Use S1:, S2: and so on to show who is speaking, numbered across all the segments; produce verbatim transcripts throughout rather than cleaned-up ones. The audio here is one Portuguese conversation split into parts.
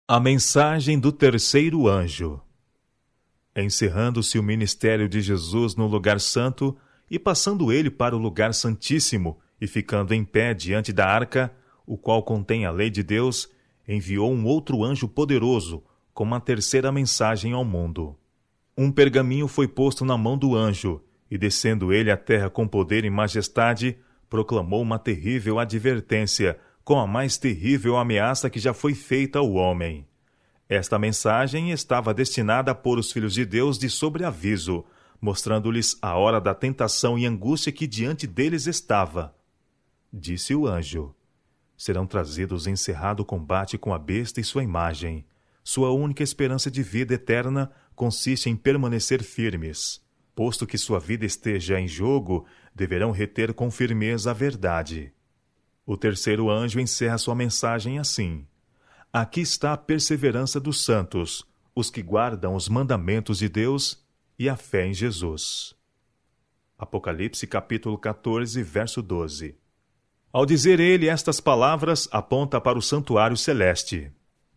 S1: A mensagem do terceiro anjo. Encerrando-se o ministério de Jesus no lugar santo, e passando ele para o lugar santíssimo, e ficando em pé diante da arca, o qual contém a lei de Deus, enviou um outro anjo poderoso, com uma terceira mensagem ao mundo. Um pergaminho foi posto na mão do anjo, e descendo ele à terra com poder e majestade, proclamou uma terrível advertência, com a mais terrível ameaça que já foi feita ao homem. Esta mensagem estava destinada a pôr os filhos de Deus de sobreaviso, mostrando-lhes a hora da tentação e angústia que diante deles estava. Disse o anjo: serão trazidos em cerrado combate com a besta e sua imagem. Sua única esperança de vida eterna consiste em permanecer firmes. Posto que sua vida esteja em jogo, deverão reter com firmeza a verdade. O terceiro anjo encerra sua mensagem assim: aqui está a perseverança dos santos, os que guardam os mandamentos de Deus e a fé em Jesus. Apocalipse capítulo catorze, verso doze. Ao dizer ele estas palavras, aponta para o santuário celeste.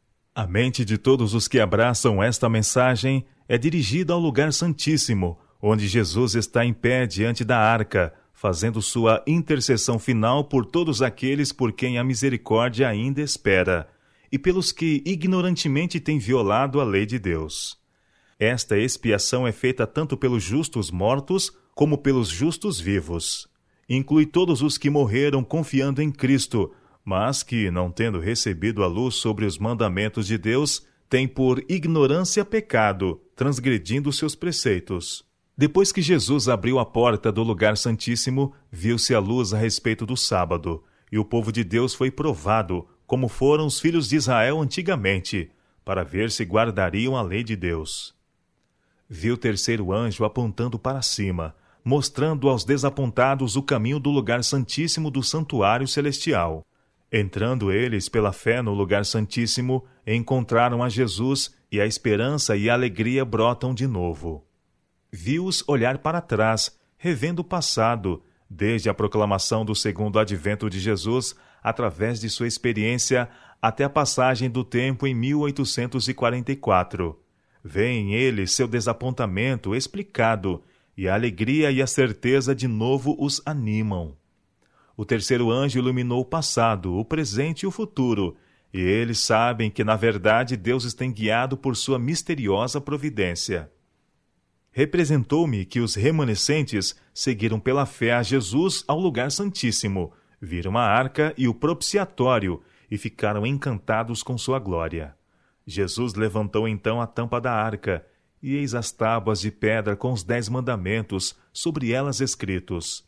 S1: A mente de todos os que abraçam esta mensagem é dirigida ao lugar santíssimo, onde Jesus está em pé diante da arca, fazendo sua intercessão final por todos aqueles por quem a misericórdia ainda espera, e pelos que ignorantemente têm violado a lei de Deus. Esta expiação é feita tanto pelos justos mortos, como pelos justos vivos. Inclui todos os que morreram confiando em Cristo, mas que, não tendo recebido a luz sobre os mandamentos de Deus, têm por ignorância pecado, transgredindo seus preceitos. Depois que Jesus abriu a porta do lugar santíssimo, viu-se a luz a respeito do sábado, e o povo de Deus foi provado, como foram os filhos de Israel antigamente, para ver se guardariam a lei de Deus. Viu o terceiro anjo apontando para cima, mostrando aos desapontados o caminho do lugar santíssimo do santuário celestial. Entrando eles pela fé no lugar santíssimo, encontraram a Jesus, e a esperança e a alegria brotam de novo. Viu-os olhar para trás, revendo o passado, desde a proclamação do segundo advento de Jesus, através de sua experiência, até a passagem do tempo em mil oitocentos e quarenta e quatro. Vêem eles seu desapontamento explicado, e a alegria e a certeza de novo os animam. O terceiro anjo iluminou o passado, o presente e o futuro, e eles sabem que, na verdade, Deus os tem guiado por sua misteriosa providência. Representou-me que os remanescentes seguiram pela fé a Jesus ao lugar santíssimo, viram a arca e o propiciatório, e ficaram encantados com sua glória. Jesus levantou então a tampa da arca, e eis as tábuas de pedra com os dez mandamentos, sobre elas escritos.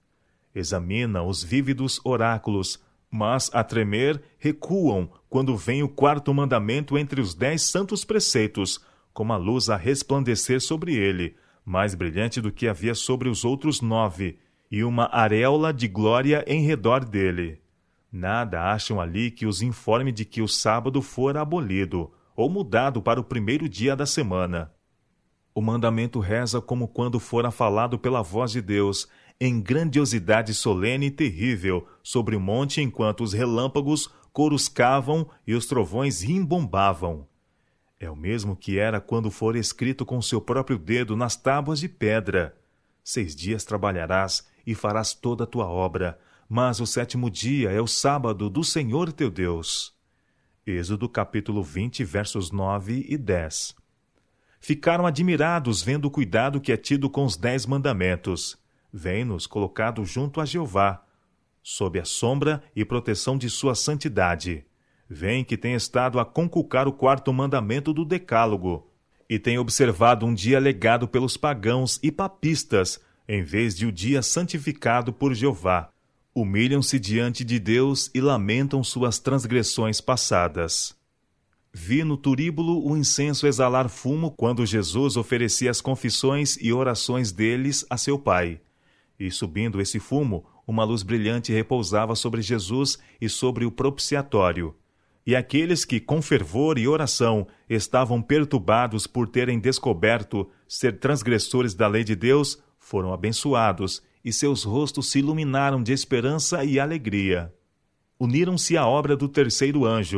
S1: Examina os vívidos oráculos, mas, a tremer, recuam quando vem o quarto mandamento entre os dez santos preceitos, como a luz a resplandecer sobre ele, mais brilhante do que havia sobre os outros nove, e uma areola de glória em redor dele. Nada acham ali que os informe de que o sábado fora abolido, ou mudado para o primeiro dia da semana. O mandamento reza como quando fora falado pela voz de Deus, em grandiosidade solene e terrível, sobre o monte enquanto os relâmpagos coruscavam e os trovões rimbombavam. É o mesmo que era quando for escrito com seu próprio dedo nas tábuas de pedra. Seis dias trabalharás e farás toda a tua obra, mas o sétimo dia é o sábado do Senhor teu Deus. Êxodo capítulo vinte, versos nove e dez. Ficaram admirados vendo o cuidado que é tido com os dez mandamentos. Vem-nos colocado junto a Jeová, sob a sombra e proteção de sua santidade. Vem que tem estado a conculcar o quarto mandamento do Decálogo, e tem observado um dia legado pelos pagãos e papistas, em vez de o dia santificado por Jeová. Humilham-se diante de Deus e lamentam suas transgressões passadas. Vi no turíbulo o incenso exalar fumo quando Jesus oferecia as confissões e orações deles a seu Pai. E subindo esse fumo, uma luz brilhante repousava sobre Jesus e sobre o propiciatório. E aqueles que, com fervor e oração, estavam perturbados por terem descoberto ser transgressores da lei de Deus, foram abençoados, e seus rostos se iluminaram de esperança e alegria. Uniram-se à obra do terceiro anjo,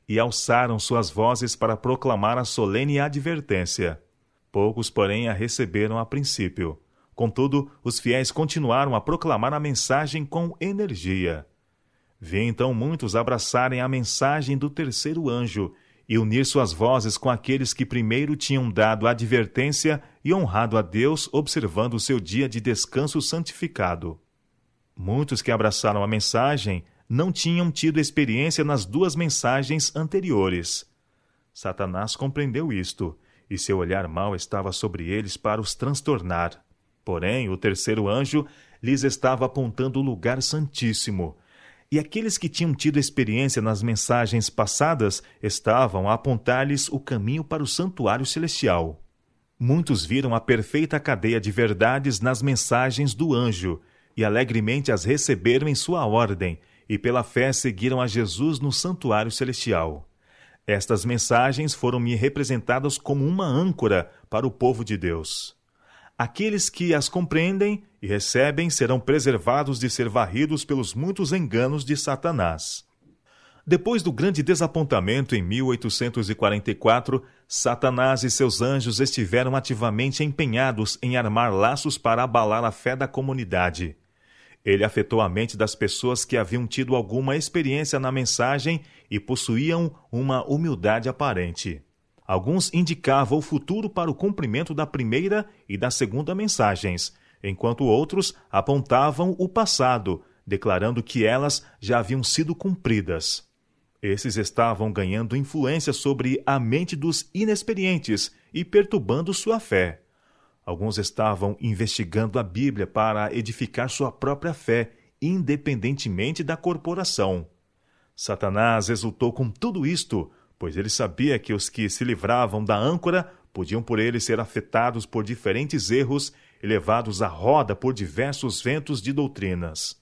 S1: e alçaram suas vozes para proclamar a solene advertência. Poucos, porém, a receberam a princípio. Contudo, os fiéis continuaram a proclamar a mensagem com energia. Vi então muitos abraçarem a mensagem do terceiro anjo e unir suas vozes com aqueles que primeiro tinham dado advertência e honrado a Deus, observando o seu dia de descanso santificado. Muitos que abraçaram a mensagem não tinham tido experiência nas duas mensagens anteriores. Satanás compreendeu isto, e seu olhar mau estava sobre eles para os transtornar. Porém, o terceiro anjo lhes estava apontando o lugar santíssimo, e aqueles que tinham tido experiência nas mensagens passadas estavam a apontar-lhes o caminho para o santuário celestial. Muitos viram a perfeita cadeia de verdades nas mensagens do anjo, e alegremente as receberam em sua ordem, e pela fé seguiram a Jesus no santuário celestial. Estas mensagens foram-me representadas como uma âncora para o povo de Deus. Aqueles que as compreendem e recebem serão preservados de ser varridos pelos muitos enganos de Satanás. Depois do grande desapontamento em mil oitocentos e quarenta e quatro, Satanás e seus anjos estiveram ativamente empenhados em armar laços para abalar a fé da comunidade. Ele afetou a mente das pessoas que haviam tido alguma experiência na mensagem e possuíam uma humildade aparente. Alguns indicavam o futuro para o cumprimento da primeira e da segunda mensagens, enquanto outros apontavam o passado, declarando que elas já haviam sido cumpridas. Esses estavam ganhando influência sobre a mente dos inexperientes e perturbando sua fé. Alguns estavam investigando a Bíblia para edificar sua própria fé, independentemente da corporação. Satanás exultou com tudo isto, pois ele sabia que os que se livravam da âncora podiam por ele ser afetados por diferentes erros e levados à roda por diversos ventos de doutrinas.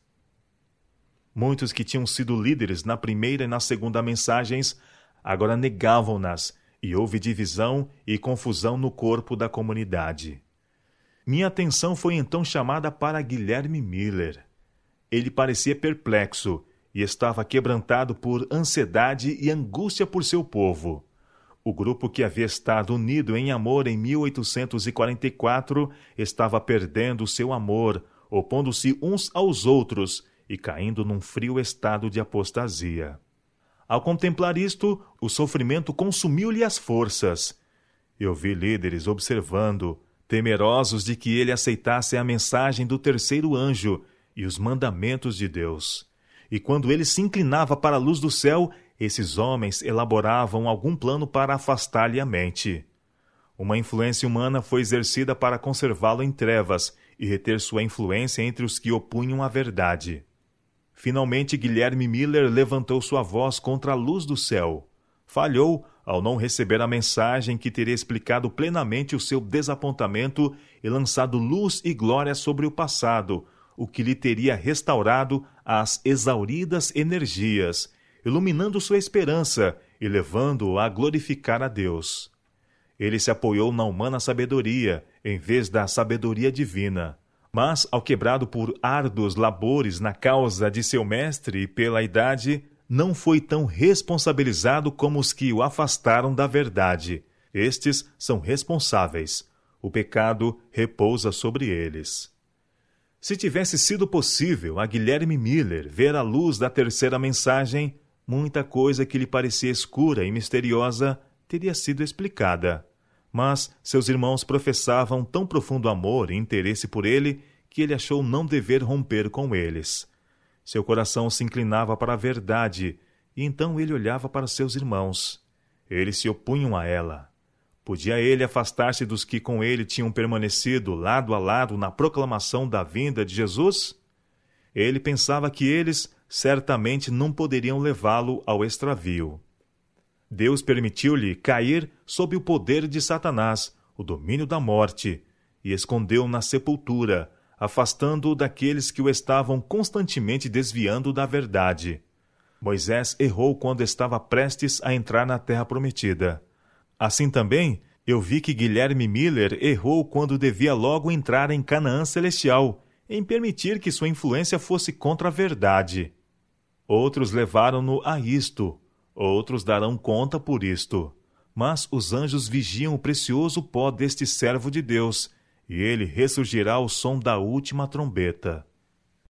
S1: Muitos que tinham sido líderes na primeira e na segunda mensagens agora negavam-nas, e houve divisão e confusão no corpo da comunidade. Minha atenção foi então chamada para Guilherme Miller. Ele parecia perplexo e estava quebrantado por ansiedade e angústia por seu povo. O grupo que havia estado unido em amor em mil oitocentos e quarenta e quatro estava perdendo seu amor, opondo-se uns aos outros e caindo num frio estado de apostasia. Ao contemplar isto, o sofrimento consumiu-lhe as forças. Eu vi líderes observando, temerosos de que ele aceitasse a mensagem do terceiro anjo e os mandamentos de Deus. E quando ele se inclinava para a luz do céu, esses homens elaboravam algum plano para afastar-lhe a mente. Uma influência humana foi exercida para conservá-lo em trevas e reter sua influência entre os que opunham a verdade. Finalmente, Guilherme Miller levantou sua voz contra a luz do céu. Falhou ao não receber a mensagem que teria explicado plenamente o seu desapontamento e lançado luz e glória sobre o passado, o que lhe teria restaurado as exauridas energias, iluminando sua esperança e levando-o a glorificar a Deus. Ele se apoiou na humana sabedoria, em vez da sabedoria divina. Mas, ao quebrado por árduos labores na causa de seu mestre e pela idade, não foi tão responsabilizado como os que o afastaram da verdade. Estes são responsáveis. O pecado repousa sobre eles. Se tivesse sido possível a Guilherme Miller ver a luz da terceira mensagem, muita coisa que lhe parecia escura e misteriosa teria sido explicada. Mas seus irmãos professavam tão profundo amor e interesse por ele que ele achou não dever romper com eles. Seu coração se inclinava para a verdade, e então ele olhava para seus irmãos. Eles se opunham a ela. Podia ele afastar-se dos que com ele tinham permanecido lado a lado na proclamação da vinda de Jesus? Ele pensava que eles certamente não poderiam levá-lo ao extravio. Deus permitiu-lhe cair sob o poder de Satanás, o domínio da morte, e escondeu-o na sepultura, afastando-o daqueles que o estavam constantemente desviando da verdade. Moisés errou quando estava prestes a entrar na terra prometida. Assim também, eu vi que Guilherme Miller errou quando devia logo entrar em Canaã celestial, em permitir que sua influência fosse contra a verdade. Outros levaram-no a isto. Outros darão conta por isto. Mas os anjos vigiam o precioso pó deste servo de Deus, e ele ressurgirá ao som da última trombeta.